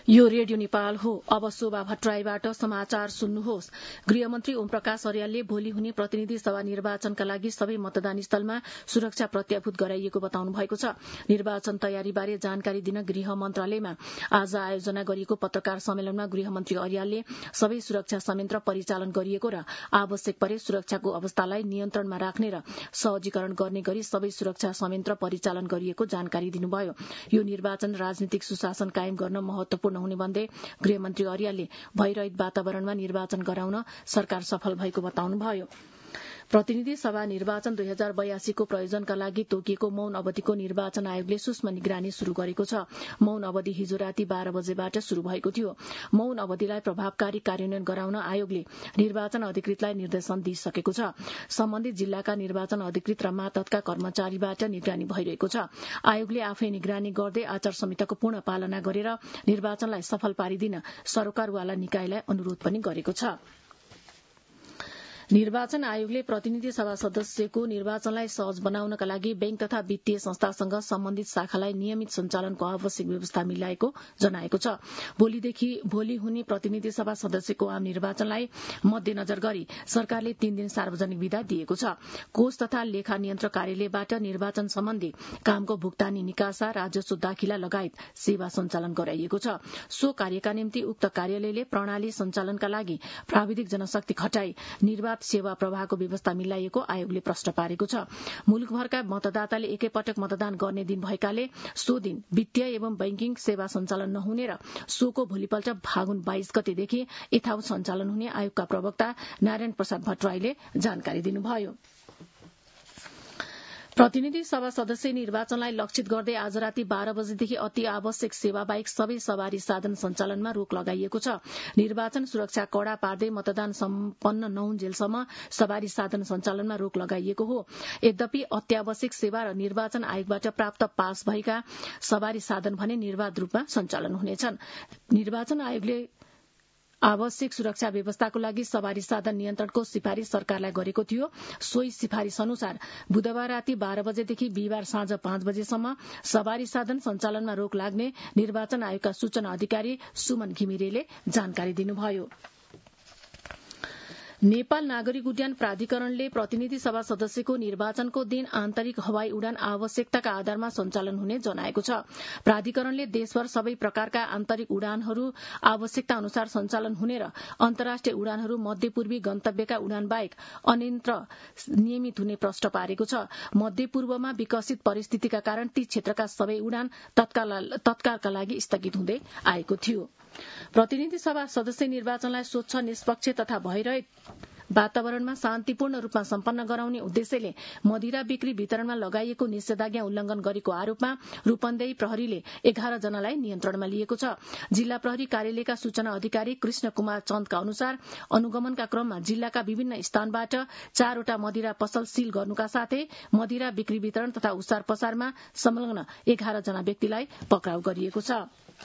यो रेडियो नेपाल हो। अब शोभा भट्टराईबाट समाचार सुन्नुहोस्। गृहमन्त्री ओम प्रकाश अर्यालले भोलि हुने प्रतिनिधि सभा निर्वाचनका लागि सबै मतदान स्थलमा सुरक्षा प्रत्याभूत गराइएको बताउनु भएको छ। निर्वाचन तयारीबारे जानकारी दिन गृह मन्त्रालयमा आज आयोजना गरिएको पत्रकार सम्मेलनमा गृहमन्त्री अर्यालले सबै सुरक्षा संयन्त्र परिचालन गरिएको र आवश्यक परे सुरक्षाको अवस्थालाई नियन्त्रणमा राख्ने र सहजीकरण गर्ने गरी सबै सुरक्षा संयन्त्र परिचालन गरिएको जानकारी दिनुभयो। यो निर्वाचन राजनीतिक सुशासन कायम गर्न महत्वपूर्ण हुने भन्दै गृहमन्त्री अर्यालले भयरहित वातावरणमा निर्वाचन गराउन सरकार सफल भएको बताउनुभयो। प्रतिनिधि सभा निर्वाचन 2082 को प्रयोजनका लागि तोकिएको मौन अवधिको निर्वाचन आयोगले सूक्ष्म निगरानी शुरू गरेको छ। मौन अवधि हिजो राति 12 बजेबाट शुरू भएको थियो। मौन अवधिलाई प्रभावकारी कार्यान्वयन गराउन आयोगले निर्वाचन अधिकृतलाई निर्देशन दिइसकेको छ। सम्बन्धित जिल्लाका निर्वाचन अधिकृत र मातहतका कर्मचारीबाट निगरानी भइरहेको छ। आयोगले आफै निगरानी गर्दै आचार संहिताको पूर्ण पालना गरेर निर्वाचनलाई सफल पारिदिन सरोकारवाला निकायलाई अनुरोध पनि गरेको छ। निर्वाचन आयोगले प्रतिनिधि सभा सदस्यको निर्वाचनलाई सहज बनाउनका लागि बैंक तथा वित्तीय संस्थासँग सम्बन्धित शाखालाई नियमित सञ्चालनको आवश्यक व्यवस्था मिलाएको जनाएको छ। भोलि हुने प्रतिनिधि सभा सदस्यको आम निर्वाचनलाई मध्यनजर गरी सरकारले 3 दिन सार्वजनिक विदा दिएको छ। कोष तथा लेखा नियन्त्रक कार्यालयबाट निर्वाचन सम्बन्धी कामको भुक्तानी निकासा, राजस्व दाखिला लगायत सेवा सञ्चालन गराइएको छ। सो कार्यका निम्ति उक्त कार्यालयले प्रणाली सञ्चालनका लागि प्राविधिक जनशक्ति खटाई सेवा प्रवाहको व्यवस्था मिलाइएको आयोगले प्रश्न पारेको छ। मुलुकभरका मतदाताले एकैपटक मतदान गर्ने दिन भएकाले सो दिन वित्तीय एवं बैंकिङ सेवा सञ्चालन नहुने र सोको भोलिपल्ट फागुन 22 गतेदेखि यथावत सञ्चालन हुने आयोगका प्रवक्ता नारायण प्रसाद भट्टराईले जानकारी दिनुभयो। प्रतिनिधि सभा सदस्य निर्वाचनलाई लक्षित गर्दै आज राति 12 बजेदेखि अति आवश्यक सेवा बाहेक सबै सवारी साधन सञ्चालनमा रोक लगाइएको छ। निर्वाचन सुरक्षा कड़ा पार्दै मतदान सम्पन्न नहुन्जेलसम्म सवारी साधन सञ्चालनमा रोक लगाइएको हो। यद्यपि अत्यावश्यक सेवा र निर्वाचन आयोगबाट प्राप्त पास भएका सवारी साधन भने निर्वाध रूपमा सञ्चालन हुनेछन्। निर्वाचन आयोगले आवश्यक सुरक्षा व्यवस्थाको लागि सवारी साधन नियन्त्रणको सिफारिश सरकारलाई गरेको थियो। सोही सिफारिश अनुसार बुधबार राति 12 बजेदेखि बिहिबार साँझ 5 बजेसम्म सवारी साधन सञ्चालनमा रोक लाग्ने निर्वाचन आयोगका सूचना अधिकारी सुमन घिमिरेले जानकारी दिनुभयो। नेपाल नागरिक उड्डयन प्राधिकरणले प्रतिनिधि सभा सदस्यको निर्वाचनको दिन आन्तरिक हवाई उडान आवश्यकताका आधारमा सञ्चालन हुने जनाएको छ। प्राधिकरणले देशभर सबै प्रकारका आन्तरिक उडानहरू आवश्यकता अनुसार सञ्चालन हुने र अन्तर्राष्ट्रिय उडानहरू मध्यपूर्वी गन्तव्यका उडान बाहेक अन्यत्र नियमित हुने प्रश्न पारेको छ। मध्यपूर्वमा विकसित परिस्थितिका कारण ती क्षेत्रका सबै उडान तत्कालका लागि स्थगित हुँदै आएको थियो। प्रतिनिधि सभा सदस्य निर्वाचनलाई स्वच्छ, निष्पक्ष तथा भयरहित वातावरणमा शान्तिपूर्ण रूपमा सम्पन्न गराउने उद्देश्यले मदिरा बिक्री वितरणमा लगाइएको निषेधाज्ञा उल्लंघन गरेको आरोपमा रूपन्देही प्रहरीले 11 जनालाई नियन्त्रणमा लिएको छ। जिल्ला प्रहरी कार्यालयका सूचना अधिकारी कृष्ण कुमार चन्दका अनुसार अनुगमनका क्रममा जिल्लाका विभिन्न स्थानबाट 4 वटा मदिरा पसल सील गर्नुका साथै मदिरा बिक्री वितरण तथा उसार पसारमा संलग्न 11 जना व्यक्तिलाई पक्राउ गरिएको छ।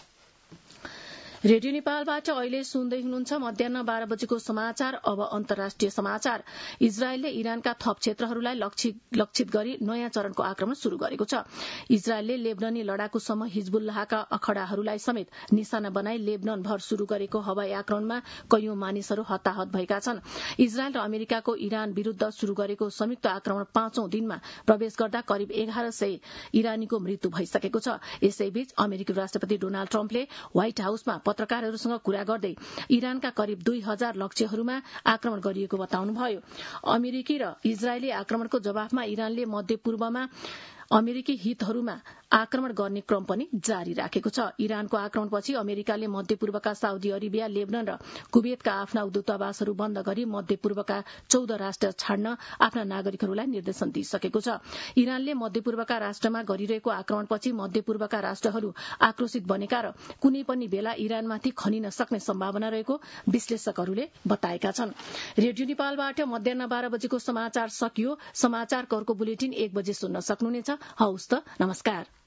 रेडियो नेपालबाट अहिले सुन्दै हुनुहुन्छ मध्याह्न 12 बजेको समाचार। अब अन्तर्राष्ट्रिय समाचार। इजरायलले इरानका थप क्षेत्रहरूलाई लक्षित गरी नयाँ चरणको आक्रमण शुरू गरेको छ। इजरायलले लेबननी लडाकुसम्म हिजबुल्लाहका अखडाहरूलाई समेत निशाना बनाई लेबनन भर शुरू गरेको हवाई आक्रमणमा कैयौं मानिसहरू हताहत भएका छन्। इजरायल र अमेरिकाको इरान विरूद्ध शुरू गरेको संयुक्त आक्रमण 5औं दिनमा प्रवेश गर्दा करिब 1100 इरानीको मृत्यु भइसकेको छ। यसैबीच अमेरिकी राष्ट्रपति डोनाल्ड ट्रम्पले व्हाइट हाउसमा पत्रकारहरूसँग कुरा गर्दै इरानका करिब 2000 लक्ष्यहरूमा आक्रमण गरिएको बताउनुभयो। अमेरिकी र इजरायली आक्रमणको जवाफमा इरानले मध्यपूर्वमा अमेरिकी हितहरूमा आक्रमण गर्ने क्रम पनि जारी राखेको छ। इरानको आक्रमणपछि अमेरिकाले मध्यपूर्वका साउदी अरेबिया, लेबनन र कुवेतका आफ्ना दूतावासहरू बन्द गरी मध्यपूर्वका 14 राष्ट्र छाड्न आफ्ना नागरिकहरूलाई निर्देशन दिइसकेको छ। इरानले मध्यपूर्वका राष्ट्रमा गरिरहेको आक्रमणपछि मध्यपूर्वका राष्ट्रहरू आक्रोशित बनेका र कुनै पनि बेला इरानमाथि खनिन सक्ने सम्भावना रहेको विश्लेषकहरूले बताएका छन्। रेडियो नेपालबाट मध्याह्न 12 बजेको समाचार सकियो। समाचारको अर्को बुलेटिन 1 बजे सुन्न सक्नुहुनेछ। हवस् त, नमस्कार।